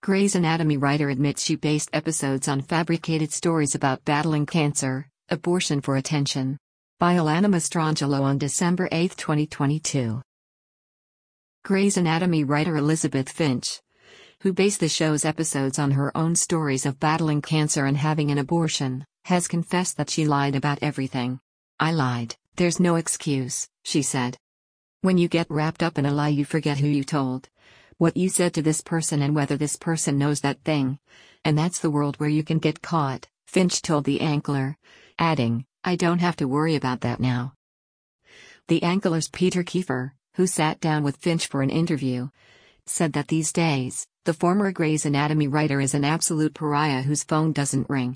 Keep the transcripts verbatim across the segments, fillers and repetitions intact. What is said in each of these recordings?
Grey's Anatomy writer admits she based episodes on fabricated stories about battling cancer, abortion for attention. By Alana Mastrangelo on December eighth, twenty twenty-two. Grey's Anatomy writer Elizabeth Finch, who based the show's episodes on her own stories of battling cancer and having an abortion, has confessed that she lied about everything. "I lied, there's no excuse," she said. "When you get wrapped up in a lie, you forget who you told, what you said to this person, and whether this person knows that thing. And that's the world where you can get caught," Finch told The Ankler, adding, "I don't have to worry about that now." The Ankler's Peter Kiefer, who sat down with Finch for an interview, said that these days, the former Grey's Anatomy writer is an absolute pariah whose phone doesn't ring.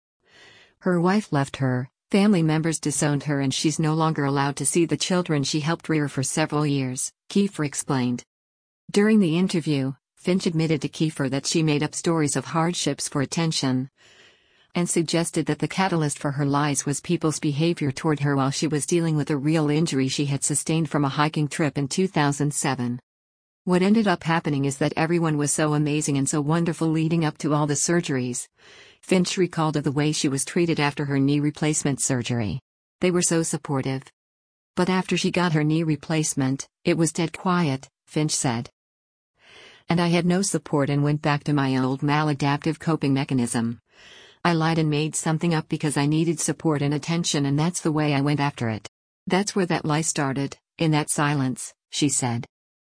Her wife left her, family members disowned her, and she's no longer allowed to see the children she helped rear for several years, Kiefer explained. During the interview, Finch admitted to Kiefer that she made up stories of hardships for attention, and suggested that the catalyst for her lies was people's behavior toward her while she was dealing with a real injury she had sustained from a hiking trip in two thousand seven. "What ended up happening is that everyone was so amazing and so wonderful leading up to all the surgeries," Finch recalled of the way she was treated after her knee replacement surgery. "They were so supportive. But after she got her knee replacement, it was dead quiet," Finch said. "And I had no support and went back to my old maladaptive coping mechanism. I lied and made something up because I needed support and attention, and that's the way I went after it. That's where that lie started, in that silence," she said.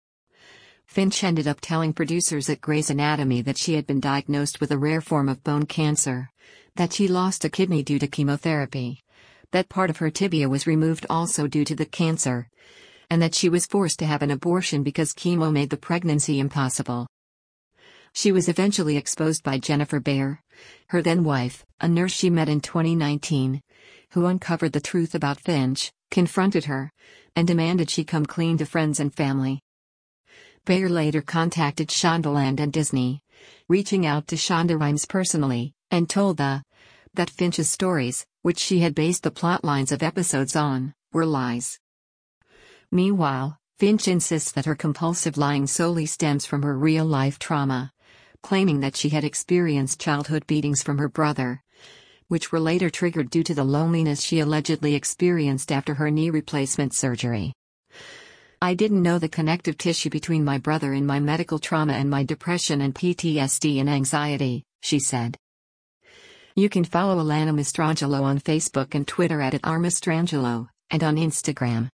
Finch ended up telling producers at Grey's Anatomy that she had been diagnosed with a rare form of bone cancer, that she lost a kidney due to chemotherapy, that part of her tibia was removed also due to the cancer, and that she was forced to have an abortion because chemo made the pregnancy impossible. She was eventually exposed by Jennifer Bayer, her then wife, a nurse she met in twenty nineteen, who uncovered the truth about Finch, confronted her, and demanded she come clean to friends and family. Bayer later contacted Shondaland and Disney, reaching out to Shonda Rhimes personally, and told the that Finch's stories, which she had based the plotlines of episodes on, were lies. Meanwhile, Finch insists that her compulsive lying solely stems from her real-life trauma, claiming that she had experienced childhood beatings from her brother, which were later triggered due to the loneliness she allegedly experienced after her knee replacement surgery. "I didn't know the connective tissue between my brother and my medical trauma and my depression and P T S D and anxiety," she said. You can follow Alana Mastrangelo on Facebook and Twitter at, at r mastrangelo, and on Instagram